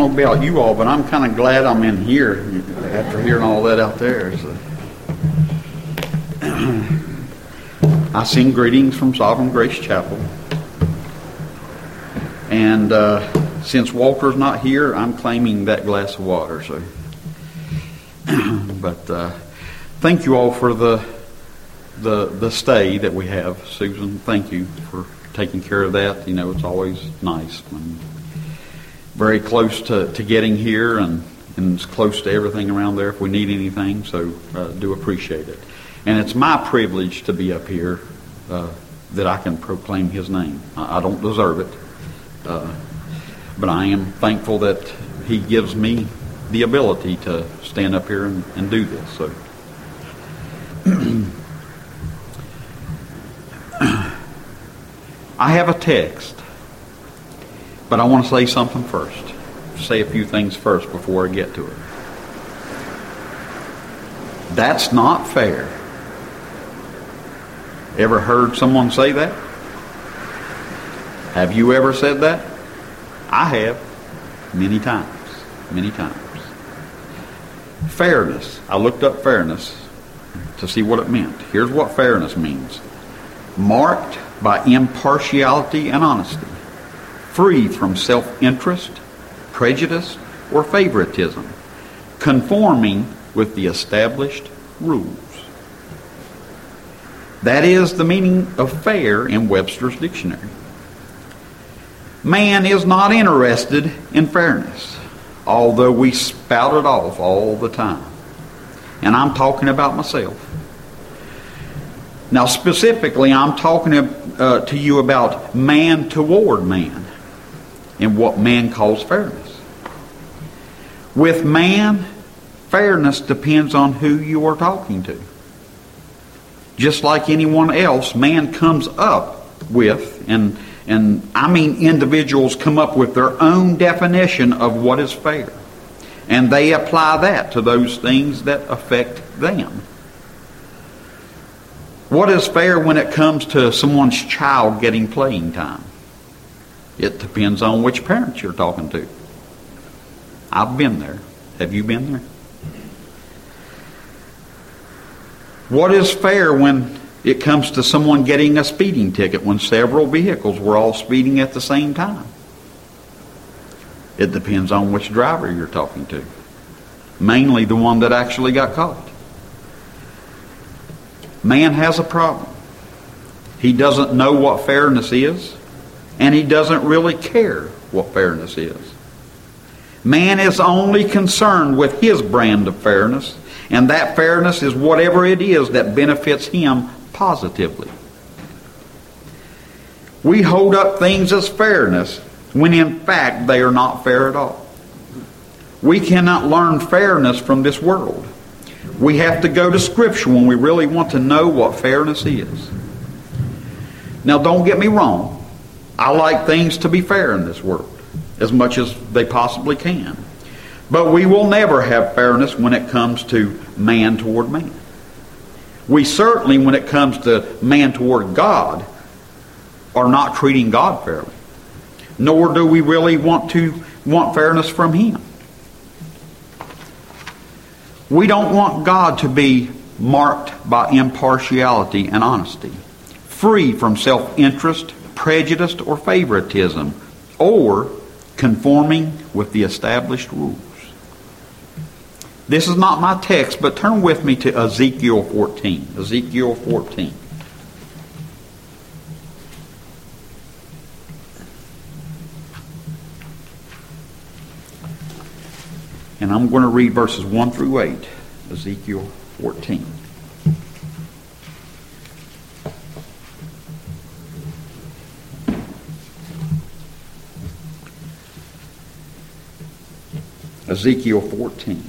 know about you all, but I'm kind of glad I'm in here after hearing all that out there. So. I send greetings from Sovereign Grace Chapel. And since Walter's not here, I'm claiming that glass of water. So, but thank you all for the stay that we have. Susan, thank you for taking care of that. You know, it's always nice when very close to getting here and it's close to everything around there if we need anything. So do appreciate it. And it's my privilege to be up here that I can proclaim His name. I don't deserve it. But I am thankful that He gives me the ability to stand up here and do this. So, I have a text, but I want to say something first. Say a few things first before I get to it. That's not fair. Ever heard someone say that? Have you ever said that? I have. Many times. Many times. Fairness. I looked up fairness to see what it meant. Here's what fairness means. Marked by impartiality and honesty. Free from self-interest, prejudice, or favoritism. Conforming with the established rules. That is the meaning of fair in Webster's dictionary. Man is not interested in fairness, although we spout it off all the time. And I'm talking about myself. Now specifically, I'm talking to you about man toward man and what man calls fairness. With man, fairness depends on who you are talking to. Just like anyone else, man comes up with, and I mean individuals come up with their own definition of what is fair. And they apply that to those things that affect them. What is fair when it comes to someone's child getting playing time? It depends on which parents you're talking to. I've been there. Have you been there? What is fair when it comes to someone getting a speeding ticket when several vehicles were all speeding at the same time? It depends on which driver you're talking to. Mainly the one that actually got caught. Man has a problem. He doesn't know what fairness is, and he doesn't really care what fairness is. Man is only concerned with his brand of fairness, and that fairness is whatever it is that benefits him positively. We hold up things as fairness when in fact they are not fair at all. We cannot learn fairness from this world. We have to go to Scripture when we really want to know what fairness is. Now don't get me wrong. I like things to be fair in this world as much as they possibly can. But we will never have fairness when it comes to man toward man. We certainly, when it comes to man toward God, are not treating God fairly. Nor do we really want fairness from Him. We don't want God to be marked by impartiality and honesty, free from self-interest, prejudice, or favoritism, or conforming with the established rules. This is not my text, but turn with me to Ezekiel 14. Ezekiel 14. And I'm going to read verses 1 through 8. Ezekiel 14. Ezekiel 14.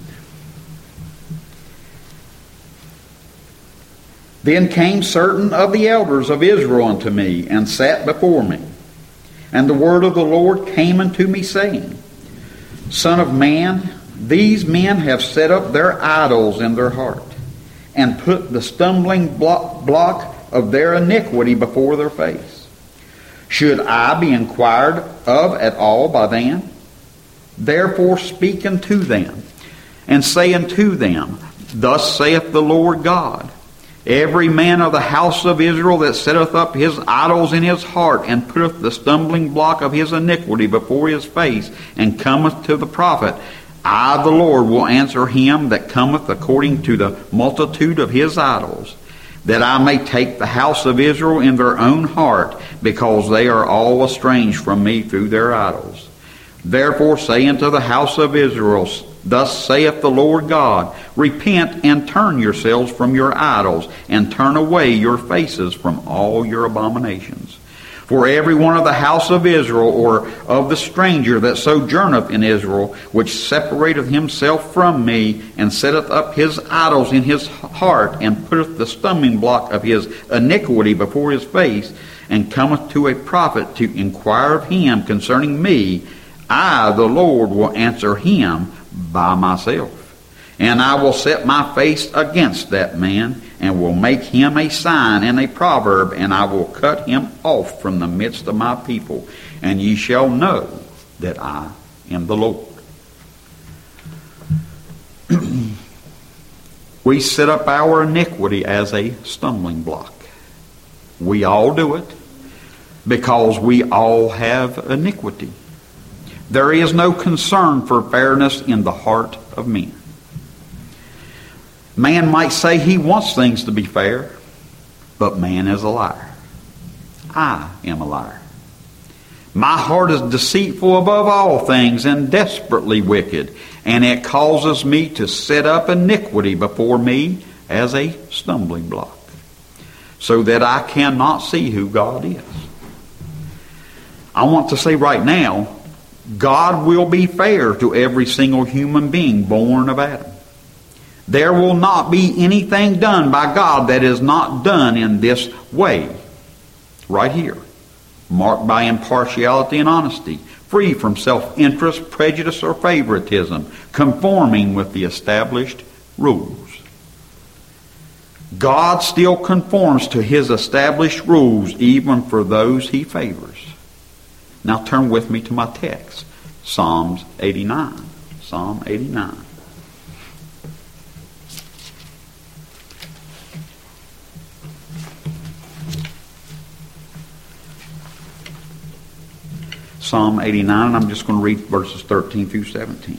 Then came certain of the elders of Israel unto me, and sat before me. And the word of the Lord came unto me, saying, Son of man, these men have set up their idols in their heart, and put the stumbling block of their iniquity before their face. Should I be inquired of at all by them? Therefore speak unto them, and say unto them, Thus saith the Lord God, Every man of the house of Israel that setteth up his idols in his heart, and putteth the stumbling block of his iniquity before his face, and cometh to the prophet, I, the Lord, will answer him that cometh according to the multitude of his idols, that I may take the house of Israel in their own heart, because they are all estranged from me through their idols. Therefore say unto the house of Israel, Thus saith the Lord God, Repent and turn yourselves from your idols, and turn away your faces from all your abominations. For every one of the house of Israel, or of the stranger that sojourneth in Israel, which separateth himself from me, and setteth up his idols in his heart, and putteth the stumbling block of his iniquity before his face, and cometh to a prophet to inquire of him concerning me, I, the Lord, will answer him by myself. And I will set my face against that man, and will make him a sign and a proverb, and I will cut him off from the midst of my people, and ye shall know that I am the Lord. We set up our iniquity as a stumbling block. We all do it because we all have iniquity. There is no concern for fairness in the heart of men. Man might say he wants things to be fair, but man is a liar. I am a liar. My heart is deceitful above all things and desperately wicked, and it causes me to set up iniquity before me as a stumbling block, so that I cannot see who God is. I want to say right now, God will be fair to every single human being born of Adam. There will not be anything done by God that is not done in this way, right here, marked by impartiality and honesty, free from self-interest, prejudice, or favoritism, conforming with the established rules. God still conforms to his established rules even for those he favors. Now turn with me to my text, Psalms 89. Psalm 89. Psalm 89, and I'm just going to read verses 13 through 17.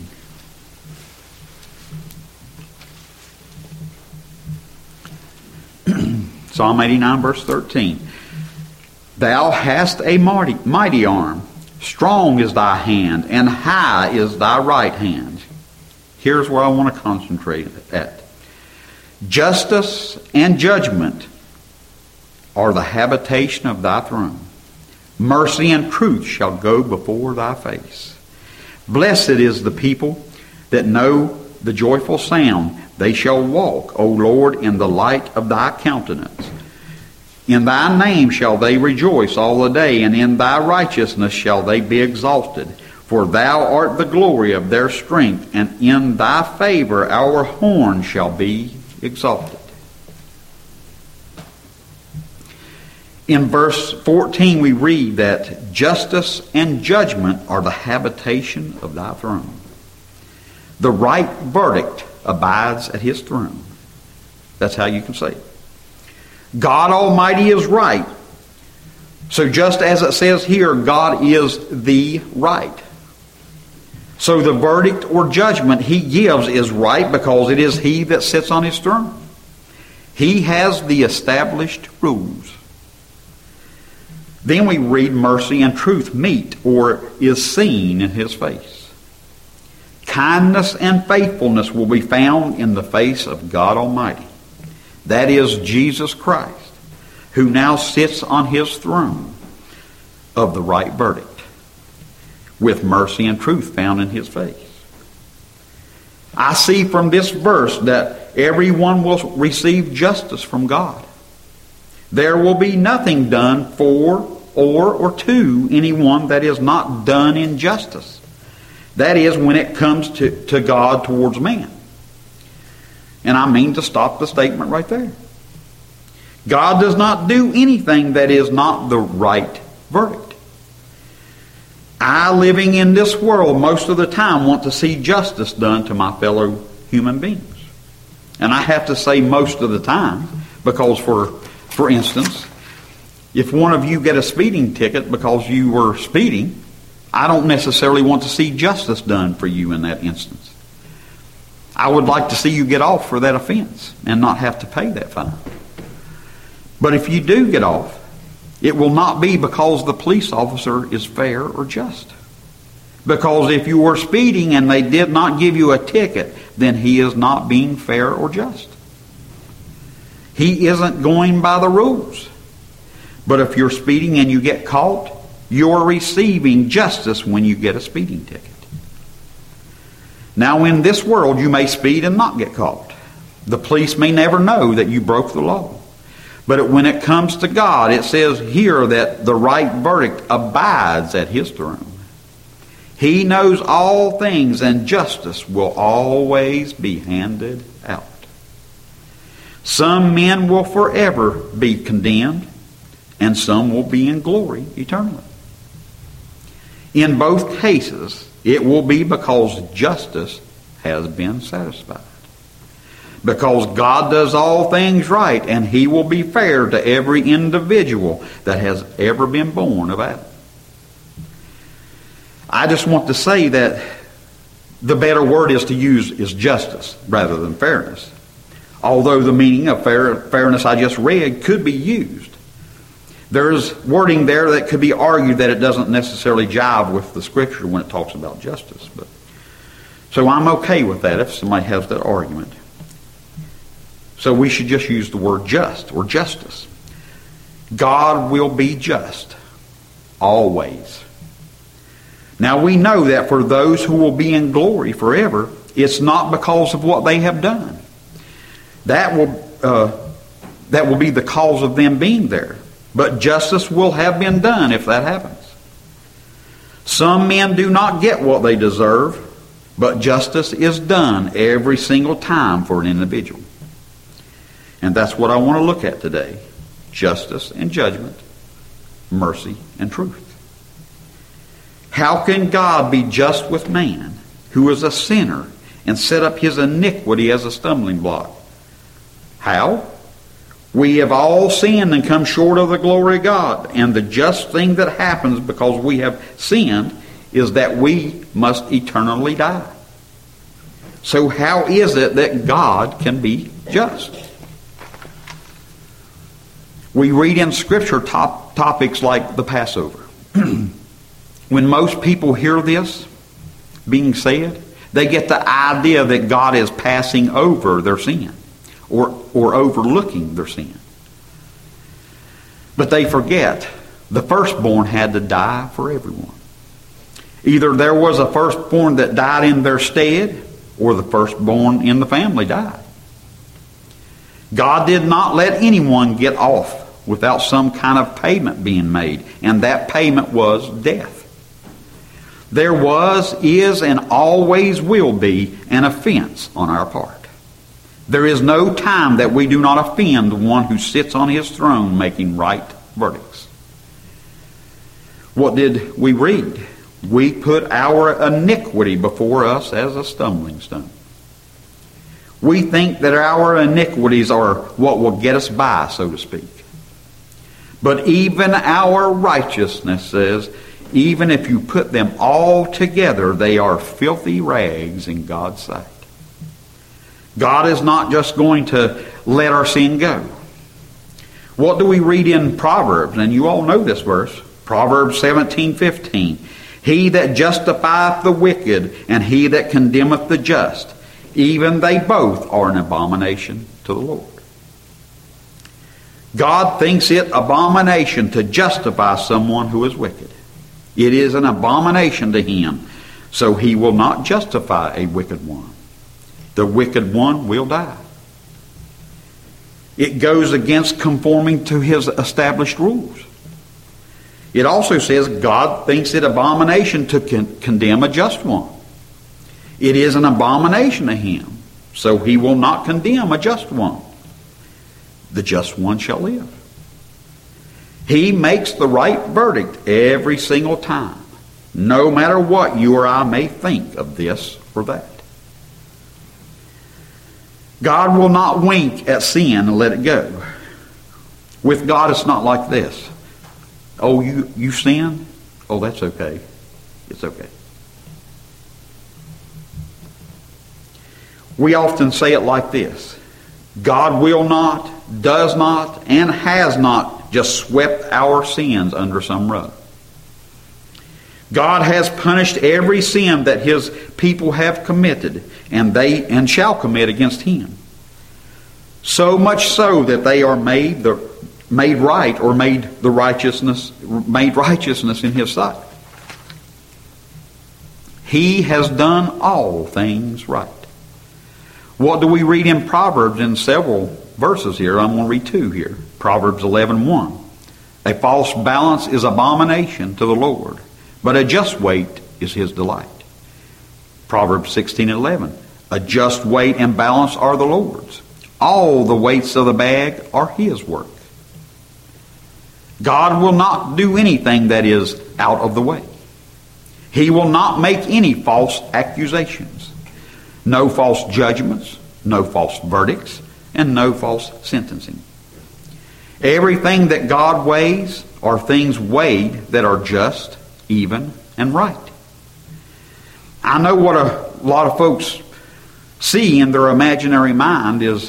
Psalm 89, verse 13. Thou hast a mighty arm, strong is thy hand, and high is thy right hand. Here's where I want to concentrate at. Justice and judgment are the habitation of thy throne. Mercy and truth shall go before thy face. Blessed is the people that know the joyful sound. They shall walk, O Lord, in the light of thy countenance. In thy name shall they rejoice all the day, and in thy righteousness shall they be exalted. For thou art the glory of their strength, and in thy favor our horn shall be exalted. In verse 14 we read that justice and judgment are the habitation of thy throne. The right verdict abides at his throne. That's how you can say it. God Almighty is right. So just as it says here, God is the right. So the verdict or judgment he gives is right because it is he that sits on his throne. He has the established rules. Then we read mercy and truth meet or is seen in his face. Kindness and faithfulness will be found in the face of God Almighty. That is Jesus Christ, who now sits on his throne of the right verdict, with mercy and truth found in his face. I see from this verse that everyone will receive justice from God. There will be nothing done for or to anyone that is not done in justice. That is, when it comes to God towards man. And I mean to stop the statement right there. God does not do anything that is not the right verdict. I, living in this world most of the time, want to see justice done to my fellow human beings. And I have to say most of the time, because for instance, if one of you get a speeding ticket because you were speeding, I don't necessarily want to see justice done for you in that instance. I would like to see you get off for that offense and not have to pay that fine. But if you do get off, it will not be because the police officer is fair or just. Because if you were speeding and they did not give you a ticket, then he is not being fair or just. He isn't going by the rules. But if you're speeding and you get caught, you're receiving justice when you get a speeding ticket. Now, in this world, you may speed and not get caught. The police may never know that you broke the law. But when it comes to God, it says here that the right verdict abides at His throne. He knows all things, and justice will always be handed out. Some men will forever be condemned, and some will be in glory eternally. In both cases, it will be because justice has been satisfied. Because God does all things right, and He will be fair to every individual that has ever been born of Adam. I just want to say that the better word is to use is justice rather than fairness. Although the meaning of fairness I just read could be used. There's wording there that could be argued that it doesn't necessarily jive with the Scripture when it talks about justice. So I'm okay with that if somebody has that argument. So we should just use the word just or justice. God will be just always. Now we know that for those who will be in glory forever, it's not because of what they have done. That will be the cause of them being there. But justice will have been done if that happens. Some men do not get what they deserve, but justice is done every single time for an individual. And that's what I want to look at today. Justice and judgment, mercy and truth. How can God be just with man, who is a sinner, and set up his iniquity as a stumbling block? How? We have all sinned and come short of the glory of God. And the just thing that happens because we have sinned is that we must eternally die. So how is it that God can be just? We read in Scripture topics like the Passover. When most people hear this being said, they get the idea that God is passing over their sin or overlooking their sin. But they forget the firstborn had to die for everyone. Either there was a firstborn that died in their stead, or the firstborn in the family died. God did not let anyone get off without some kind of payment being made, and that payment was death. There was, is, and always will be an offense on our part. There is no time that we do not offend the one who sits on his throne making right verdicts. What did we read? We put our iniquity before us as a stumbling stone. We think that our iniquities are what will get us by, so to speak. But even our righteousness says, even if you put them all together, they are filthy rags in God's sight. God is not just going to let our sin go. What do we read in Proverbs? And you all know this verse. Proverbs 17:15. He that justifieth the wicked, and he that condemneth the just, even they both are an abomination to the Lord. God thinks it abomination to justify someone who is wicked. It is an abomination to Him, so He will not justify a wicked one. The wicked one will die. It goes against conforming to His established rules. It also says God thinks it abomination to condemn a just one. It is an abomination to Him, so He will not condemn a just one. The just one shall live. He makes the right verdict every single time. no matter what you or I may think of this or that. God will not wink at sin and let it go. With God, it's not like this. Oh, you sin? Oh, that's okay. It's okay. We often say it like this. God will not, does not, and has not just swept our sins under some rug. God has punished every sin that His people have committed and shall commit against Him. So much so that they are made right, or made righteousness in His sight. He has done all things right. What do we read in Proverbs in several verses here? I'm going to read two here. Proverbs 11:1. A false balance is abomination to the Lord, but a just weight is His delight. Proverbs 16:11. A just weight and balance are the Lord's. All the weights of the bag are His work. God will not do anything that is out of the way. He will not make any false accusations. No false judgments, no false verdicts, and no false sentencing. Everything that God weighs are things weighed that are just, even, and right. I know what a lot of folks see in their imaginary mind is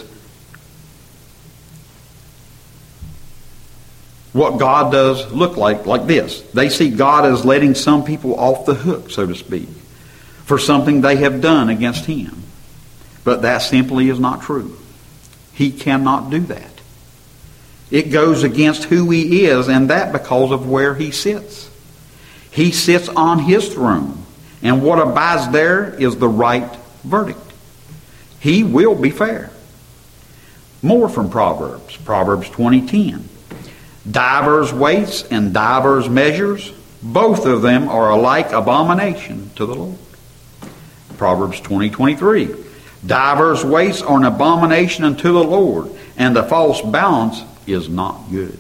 what God does look like this. They see God as letting some people off the hook, so to speak, for something they have done against Him. But that simply is not true. He cannot do that. It goes against who He is, and that because of where He sits. He sits on His throne, and what abides there is the right verdict. He will be fair. More from Proverbs. Proverbs 20:10. Divers weights and divers measures, both of them are alike abomination to the Lord. Proverbs 20:23. Divers weights are an abomination unto the Lord, and the false balance is not good.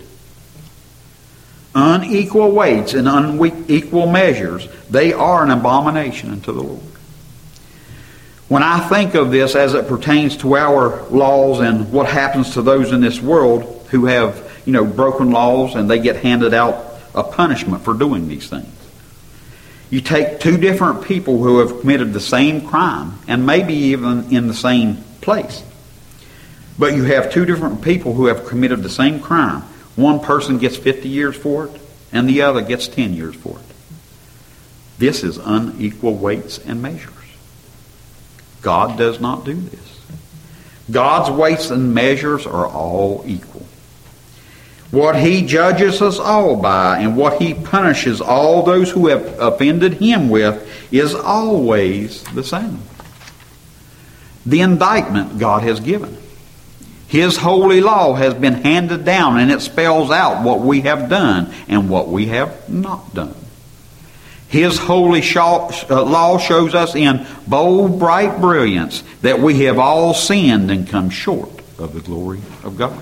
Unequal weights and unequal measures, they are an abomination unto the Lord. When I think of this as it pertains to our laws and what happens to those in this world who have, broken laws and they get handed out a punishment for doing these things. You take two different people who have committed the same crime, and maybe even in the same place. But you have two different people who have committed the same crime. One person gets 50 years for it, and the other gets 10 years for it. This is unequal weights and measures. God does not do this. God's weights and measures are all equal. What He judges us all by and what He punishes all those who have offended Him with is always the same. The indictment God has given. His holy law has been handed down, and it spells out what we have done and what we have not done. His holy law shows us in bold, bright brilliance that we have all sinned and come short of the glory of God.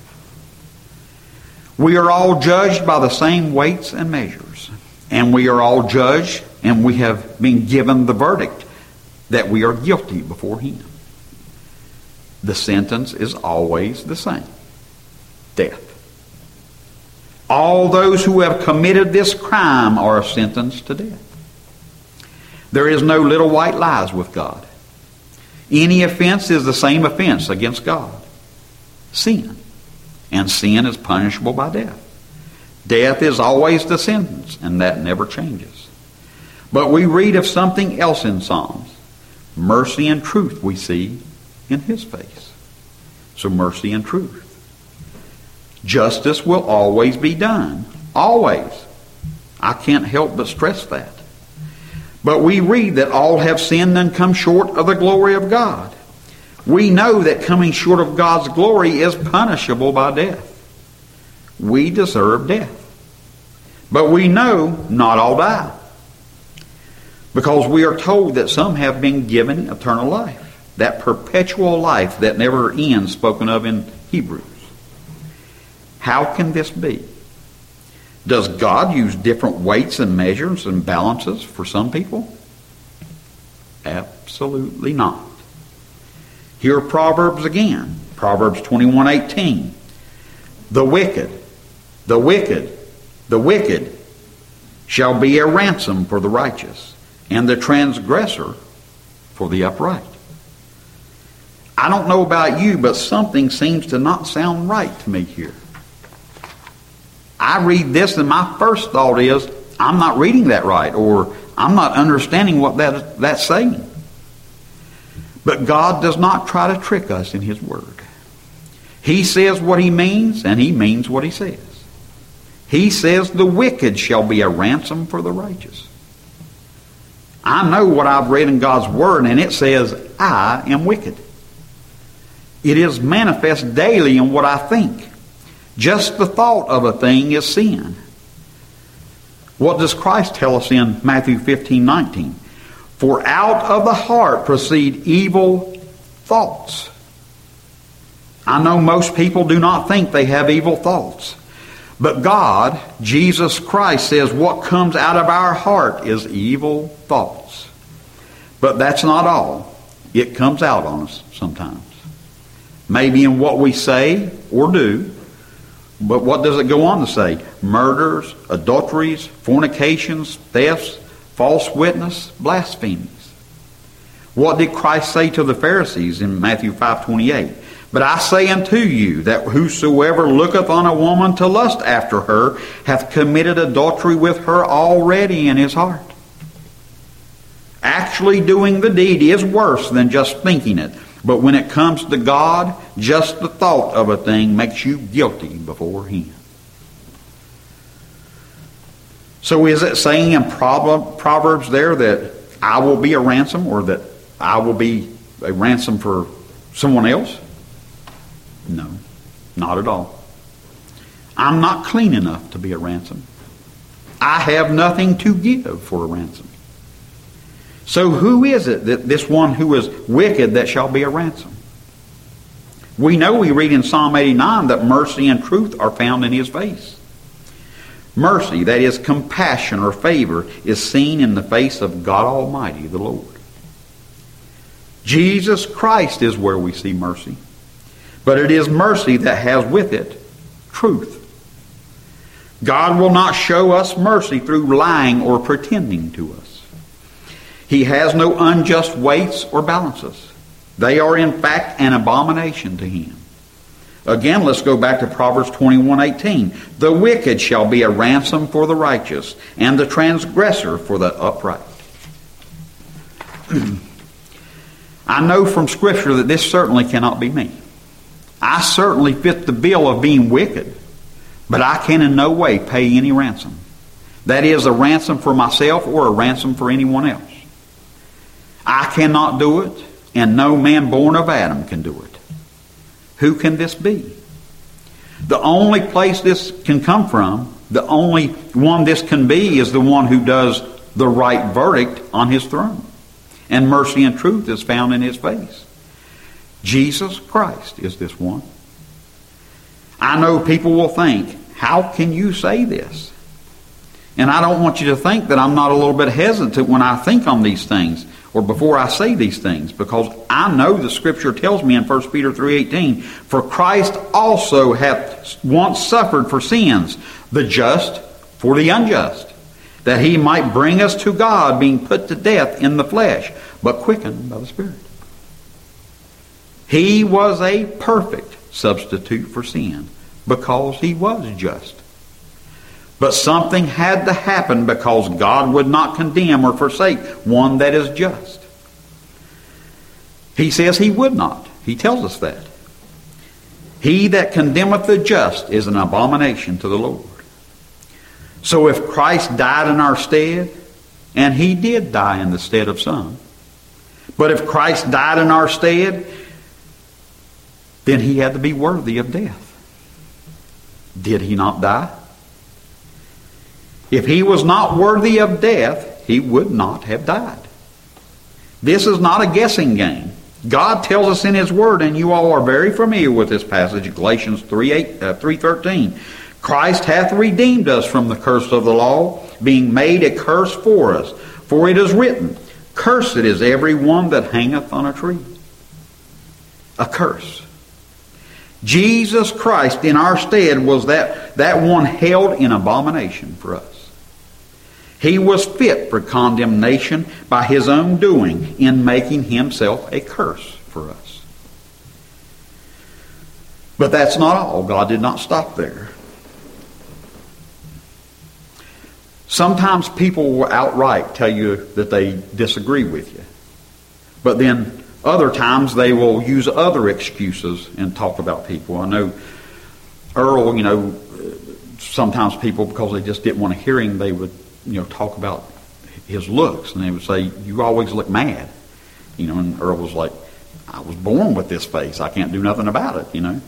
We are all judged by the same weights and measures. And we are all judged, and we have been given the verdict that we are guilty before Him. The sentence is always the same. Death. All those who have committed this crime are sentenced to death. There is no little white lies with God. Any offense is the same offense against God. Sin. And sin is punishable by death. Death is always the sentence, and that never changes. But we read of something else in Psalms. Mercy and truth we see in His face. So mercy and truth. Justice will always be done. Always. I can't help but stress that. But we read that all have sinned and come short of the glory of God. We know that coming short of God's glory is punishable by death. We deserve death. But we know not all die. Because we are told that some have been given eternal life. That perpetual life that never ends, spoken of in Hebrews. How can this be? Does God use different weights and measures and balances for some people? Absolutely not. Here are Proverbs again. Proverbs 21:18. The wicked shall be a ransom for the righteous, and the transgressor for the upright. I don't know about you, but something seems to not sound right to me here. I read this and my first thought is, I'm not reading that right, or I'm not understanding what that's saying. But God does not try to trick us in His Word. He says what He means, and He means what He says. He says the wicked shall be a ransom for the righteous. I know what I've read in God's Word, and it says, I am wicked. It is manifest daily in what I think. Just the thought of a thing is sin. What does Christ tell us in Matthew 15:19? For out of the heart proceed evil thoughts. I know most people do not think they have evil thoughts. But God, Jesus Christ, says what comes out of our heart is evil thoughts. But that's not all. It comes out on us sometimes. Maybe in what we say or do. But what does it go on to say? Murders, adulteries, fornications, thefts, false witness, blasphemies. What did Christ say to the Pharisees in Matthew 5:28? But I say unto you that whosoever looketh on a woman to lust after her hath committed adultery with her already in his heart. Actually doing the deed is worse than just thinking it. But when it comes to God, just the thought of a thing makes you guilty before Him. So is it saying in Proverbs there that I will be a ransom, or that I will be a ransom for someone else? No, not at all. I'm not clean enough to be a ransom. I have nothing to give for a ransom. So who is it that this one who is wicked that shall be a ransom? We know, we read in Psalm 89 that mercy and truth are found in His face. Mercy, that is compassion or favor, is seen in the face of God Almighty, the Lord. Jesus Christ is where we see mercy. But it is mercy that has with it truth. God will not show us mercy through lying or pretending to us. He has no unjust weights or balances. They are in fact an abomination to Him. Again, let's go back to Proverbs 21:18. The wicked shall be a ransom for the righteous, and the transgressor for the upright. I know from Scripture that this certainly cannot be me. I certainly fit the bill of being wicked, but I can in no way pay any ransom. That is, a ransom for myself or a ransom for anyone else. I cannot do it, and no man born of Adam can do it. Who can this be? The only place this can come from, the only one this can be, is the one who does the right verdict on His throne. And mercy and truth is found in His face. Jesus Christ is this one. I know people will think, how can you say this? And I don't want you to think that I'm not a little bit hesitant when I think on these things, or before I say these things, because I know the Scripture tells me in 1 Peter 3:18, for Christ also hath once suffered for sins, the just for the unjust, that He might bring us to God, being put to death in the flesh, but quickened by the Spirit. He was a perfect substitute for sin, because He was just. But something had to happen, because God would not condemn or forsake one that is just. He says He would not. He tells us that. He that condemneth the just is an abomination to the Lord. So if Christ died in our stead, and He did die in the stead of some, but if Christ died in our stead, then He had to be worthy of death. Did He not die? If He was not worthy of death, He would not have died. This is not a guessing game. God tells us in His Word, and you all are very familiar with this passage, Galatians 3:13. Christ hath redeemed us from the curse of the law, being made a curse for us. For it is written, Cursed is every one that hangeth on a tree. A curse. Jesus Christ in our stead was that one held in abomination for us. He was fit for condemnation by his own doing in making himself a curse for us. But that's not all. God did not stop there. Sometimes people will outright tell you that they disagree with you. But then other times they will use other excuses and talk about people. I know Earl, sometimes people, because they just didn't want to hear him, they would, talk about his looks. And they would say, you always look mad. And Earl was like, I was born with this face. I can't do nothing about it,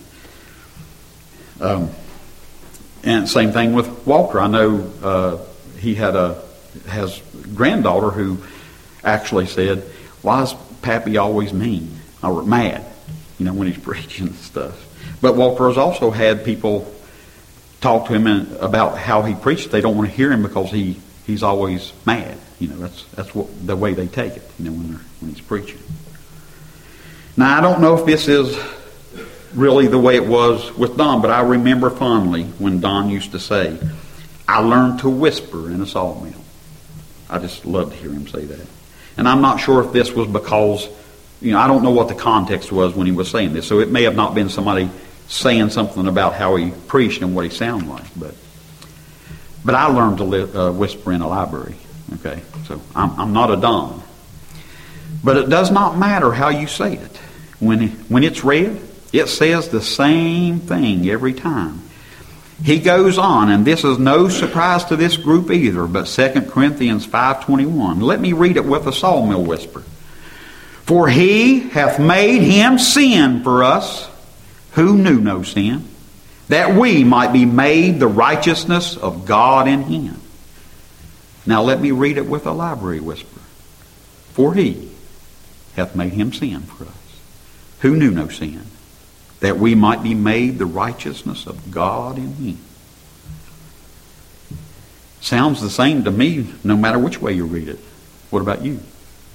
And same thing with Walter. I know he has a granddaughter who actually said, why is Pappy always mean or mad, when he's preaching and stuff? But Walter has also had people talk to him about how he preached. They don't want to hear him because he's always mad. That's what the way they take it, when he's preaching. Now, I don't know if this is really the way it was with Don, but I remember fondly when Don used to say, I learned to whisper in a sawmill. I just love to hear him say that. And I'm not sure if this was because, I don't know what the context was when he was saying this. So it may have not been somebody saying something about how he preached and what he sounded like. But I learned to whisper in a library. Okay, so I'm not a Don. But it does not matter how you say it. When it's read, it says the same thing every time. He goes on, and this is no surprise to this group either, but 2 Corinthians 5:21. Let me read it with a sawmill whisper. For he hath made him sin for us, who knew no sin, that we might be made the righteousness of God in him. Now let me read it with a library whisper. For he hath made him sin for us, who knew no sin, that we might be made the righteousness of God in him. Sounds the same to me no matter which way you read it. What about you?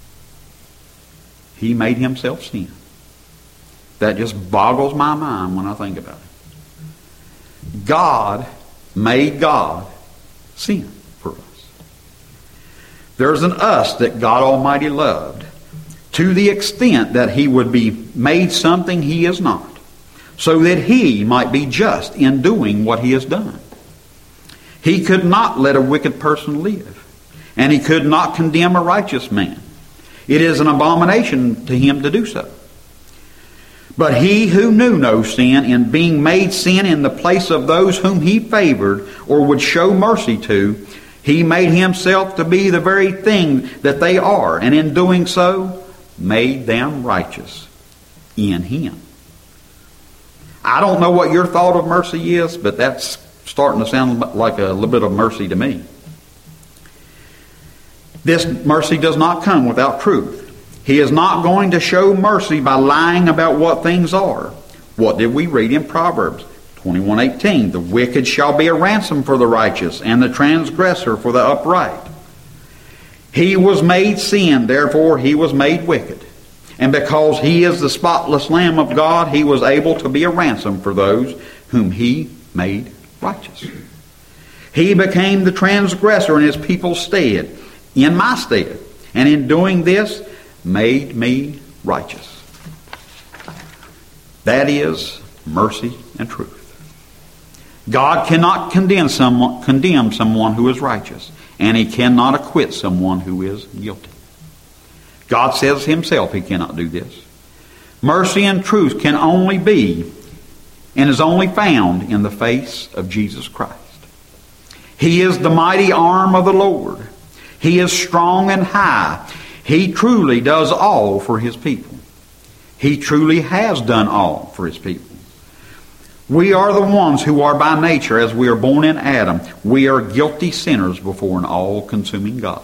He made himself sin. That just boggles my mind when I think about it. God made God sin for us. There's an us that God Almighty loved to the extent that he would be made something he is not, so that he might be just in doing what he has done. He could not let a wicked person live, and he could not condemn a righteous man. It is an abomination to him to do so. But he who knew no sin, in being made sin in the place of those whom he favored or would show mercy to, he made himself to be the very thing that they are, and in doing so, made them righteous in him. I don't know what your thought of mercy is, but that's starting to sound like a little bit of mercy to me. This mercy does not come without truth. He is not going to show mercy by lying about what things are. What did we read in Proverbs 21:18? The wicked shall be a ransom for the righteous, and the transgressor for the upright. He was made sin, therefore he was made wicked. And because he is the spotless Lamb of God, he was able to be a ransom for those whom he made righteous. He became the transgressor in his people's stead, in my stead, and in doing this, made me righteous. That is mercy and truth. God cannot condemn someone who is righteous, and he cannot acquit someone who is guilty. God says himself he cannot do this. Mercy and truth can only be and is only found in the face of Jesus Christ. He is the mighty arm of the Lord. He is strong and high. He truly does all for his people. He truly has done all for his people. We are the ones who are by nature, as we are born in Adam, we are guilty sinners before an all-consuming God.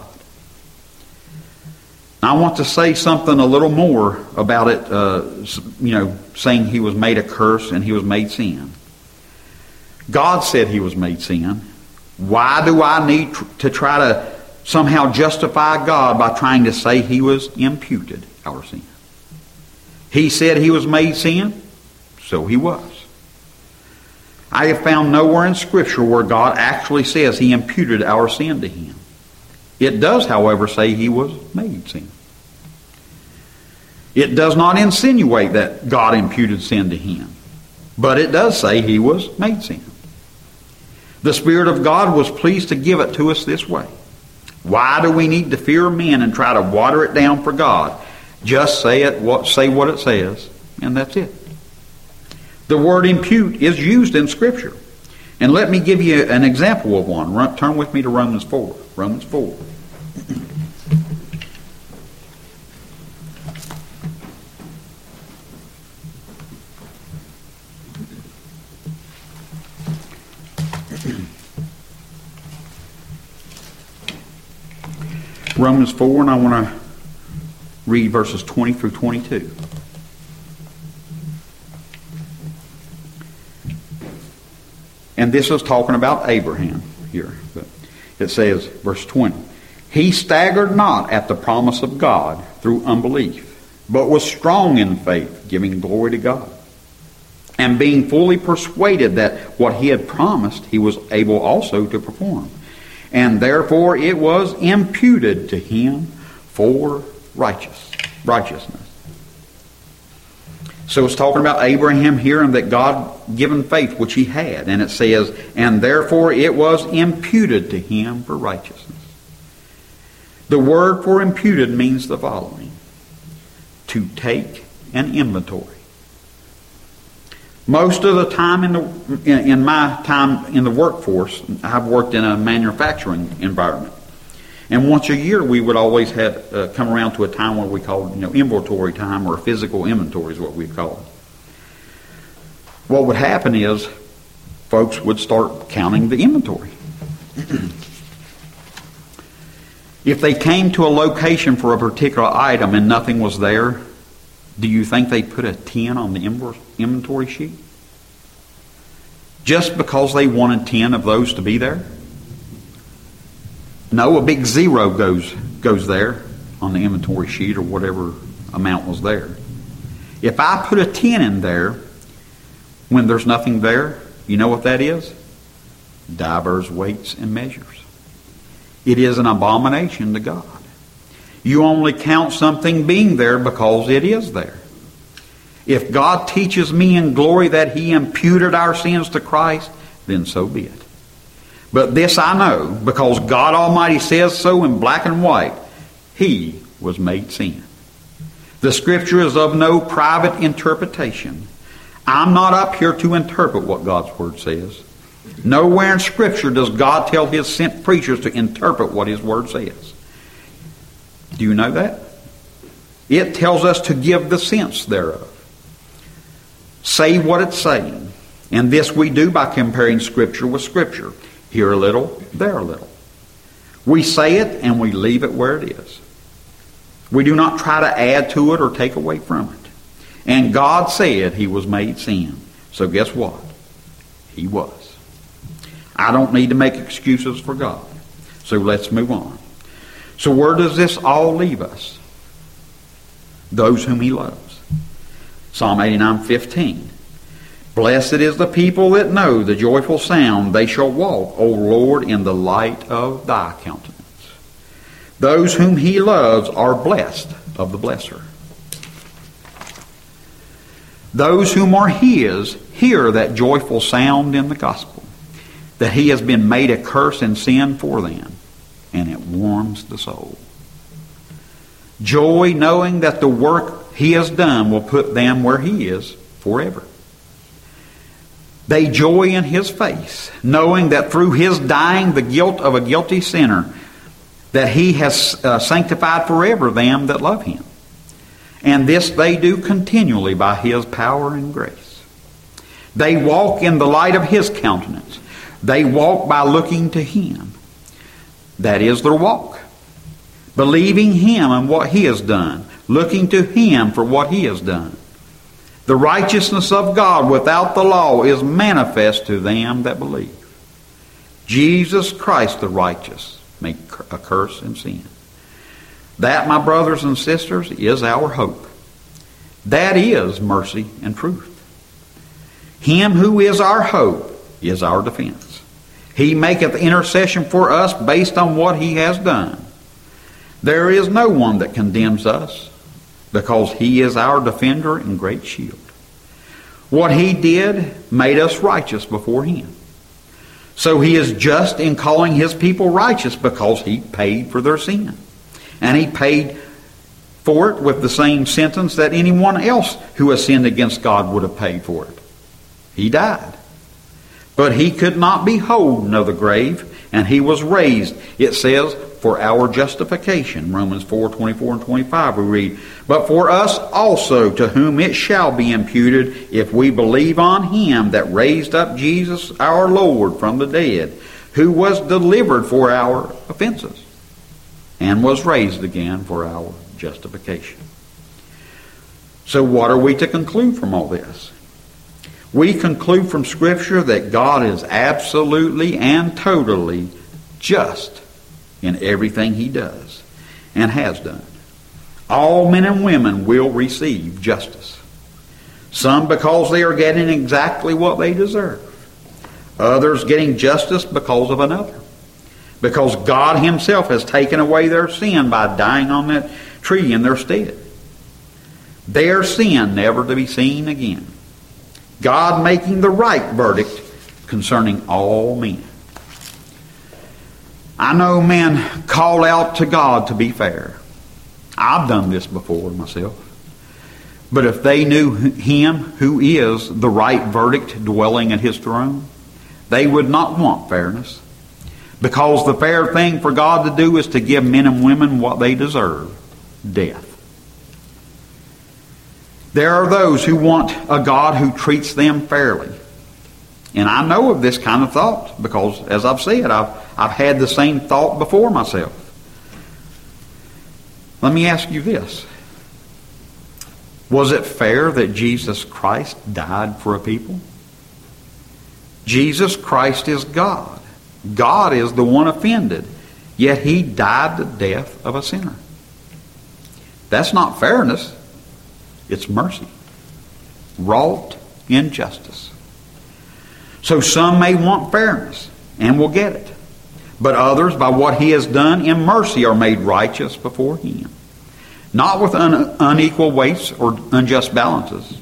I want to say something a little more about it, saying he was made a curse and he was made sin. God said he was made sin. Why do I need to try to somehow justify God by trying to say he was imputed our sin? He said he was made sin, so he was. I have found nowhere in Scripture where God actually says he imputed our sin to him. It does, however, say he was made sin. It does not insinuate that God imputed sin to him, but it does say he was made sin. The Spirit of God was pleased to give it to us this way. Why do we need to fear men and try to water it down for God? Just say what it says, and that's it. The word impute is used in Scripture. And let me give you an example of one. Turn with me to Romans 4. Romans 4. Romans 4, and I want to read verses 20 through 22. And this is talking about Abraham here. But it says, verse 20, he staggered not at the promise of God through unbelief, but was strong in faith, giving glory to God, and being fully persuaded that what he had promised he was able also to perform. And therefore it was imputed to him for righteousness. So it's talking about Abraham here and that God-given faith which he had. And it says, and therefore it was imputed to him for righteousness. The word for imputed means the following: to take an inventory. Most of the time in my time in the workforce, I've worked in a manufacturing environment. And once a year, we would always have come around to a time where we called inventory time, or physical inventory is what we call it. What would happen is folks would start counting the inventory. If they came to a location for a particular item and nothing was there, do you think they put a 10 on the inventory sheet? Just because they wanted 10 of those to be there? No, a big 0 goes there on the inventory sheet, or whatever amount was there. If I put a 10 in there when there's nothing there, you know what that is? Divers weights and measures. It is an abomination to God. You only count something being there because it is there. If God teaches me in glory that he imputed our sins to Christ, then so be it. But this I know, because God Almighty says so in black and white, he was made sin. The Scripture is of no private interpretation. I'm not up here to interpret what God's Word says. Nowhere in Scripture does God tell his sent preachers to interpret what his Word says. Do you know that? It tells us to give the sense thereof. Say what it's saying. And this we do by comparing Scripture with Scripture. Here a little, there a little. We say it and we leave it where it is. We do not try to add to it or take away from it. And God said he was made sin. So guess what? He was. I don't need to make excuses for God. So let's move on. So where does this all leave us? Those whom he loves. Psalm 89:15. Blessed is the people that know the joyful sound. They shall walk, O Lord, in the light of thy countenance. Those whom he loves are blessed of the blesser. Those whom are his hear that joyful sound in the gospel, that he has been made a curse and sin for them, and it warms the soul. Joy knowing that the work he has done will put them where he is forever. They joy in his face, knowing that through his dying the guilt of a guilty sinner, that he has sanctified forever them that love him. And this they do continually by his power and grace. They walk in the light of his countenance. They walk by looking to him. That is their walk. Believing him and what he has done. Looking to him for what he has done. The righteousness of God without the law is manifest to them that believe. Jesus Christ the righteous may curse and sin. That, my brothers and sisters, is our hope. That is mercy and truth. Him who is our hope is our defense. He maketh intercession for us based on what he has done. There is no one that condemns us, because he is our defender and great shield. What he did made us righteous before him. So he is just in calling his people righteous, because he paid for their sin. And he paid for it with the same sentence that anyone else who has sinned against God would have paid for it. He died. But he could not be holden of the grave, and he was raised, it says, for our justification. Romans 4:24 and 25 we read, but for us also, to whom it shall be imputed, if we believe on him that raised up Jesus our Lord from the dead, who was delivered for our offenses, and was raised again for our justification. So what are we to conclude from all this? We conclude from Scripture that God is absolutely and totally just in everything he does and has done. All men and women will receive justice. Some because they are getting exactly what they deserve. Others getting justice because of another. Because God himself has taken away their sin by dying on that tree in their stead. Their sin never to be seen again. God making the right verdict concerning all men. I know men call out to God to be fair. I've done this before myself. But if they knew him who is the right verdict dwelling at his throne, they would not want fairness. Because the fair thing for God to do is to give men and women what they deserve, death. There are those who want a God who treats them fairly. And I know of this kind of thought because, as I've said, I've had the same thought before myself. Let me ask you this. Was it fair that Jesus Christ died for a people? Jesus Christ is God. God is the one offended, yet he died the death of a sinner. That's not fairness. It's mercy, wrought in justice. So some may want fairness and will get it. But others, by what he has done in mercy, are made righteous before him. Not with unequal weights or unjust balances,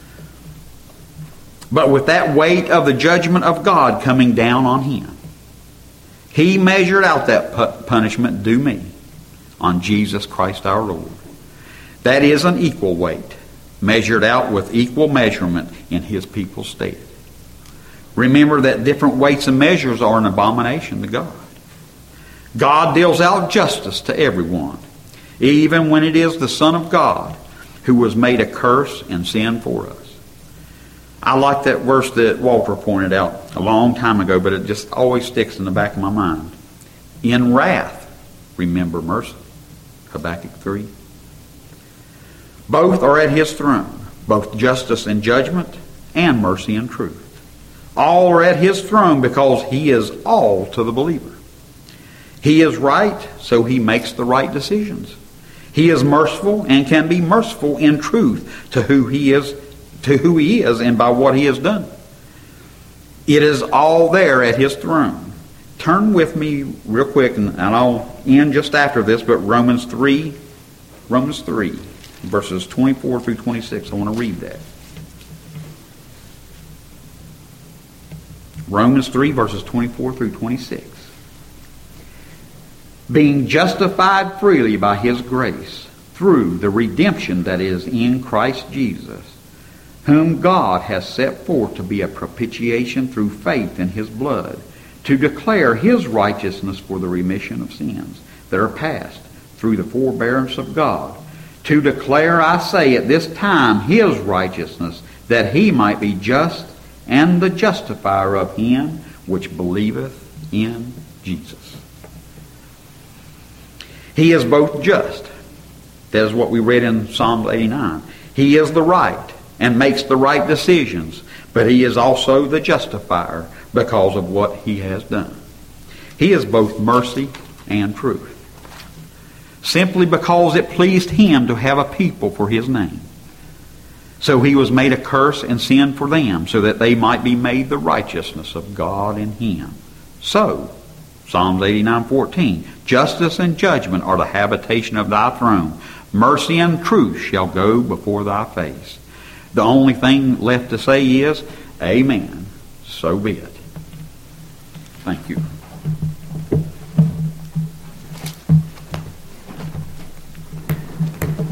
but with that weight of the judgment of God coming down on him. He measured out that punishment due me on Jesus Christ our Lord. That is an equal weight, measured out with equal measurement in his people's stead. Remember that different weights and measures are an abomination to God. God deals out justice to everyone, even when it is the Son of God who was made a curse and sin for us. I like that verse that Walter pointed out a long time ago, but it just always sticks in the back of my mind. In wrath, remember mercy. Habakkuk 3. Both are at his throne, both justice and judgment and mercy and truth. All are at his throne because he is all to the believer. He is right, so he makes the right decisions. He is merciful and can be merciful in truth to who he is and by what he has done. It is all there at his throne. Turn with me real quick, and I'll end just after this, but Romans 3, verses 24 through 26. I want to read that. Romans 3, verses 24 through 26. Being justified freely by his grace, through the redemption that is in Christ Jesus, whom God has set forth to be a propitiation through faith in his blood, to declare his righteousness for the remission of sins that are past through the forbearance of God, to declare, I say, at this time his righteousness, that he might be just and the justifier of him which believeth in Jesus. He is both just. That is what we read in Psalm 89. He is the right. and makes the right decisions, but he is also the justifier because of what he has done. He is both mercy and truth, simply because it pleased him to have a people for his name. So he was made a curse and sin for them, so that they might be made the righteousness of God in him. So, Psalms 89:14, justice and judgment are the habitation of thy throne. Mercy and truth shall go before thy face. The only thing left to say is, Amen. So be it. Thank you.